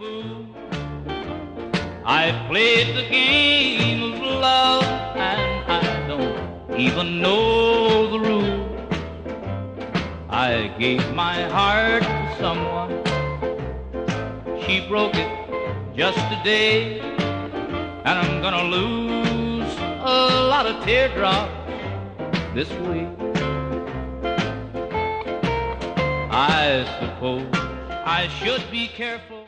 fool. I played the game of love and I don't even know the rules. I gave my heart to someone, she broke it just today, and I'm gonna lose a lot of teardrops this week. I suppose I should be careful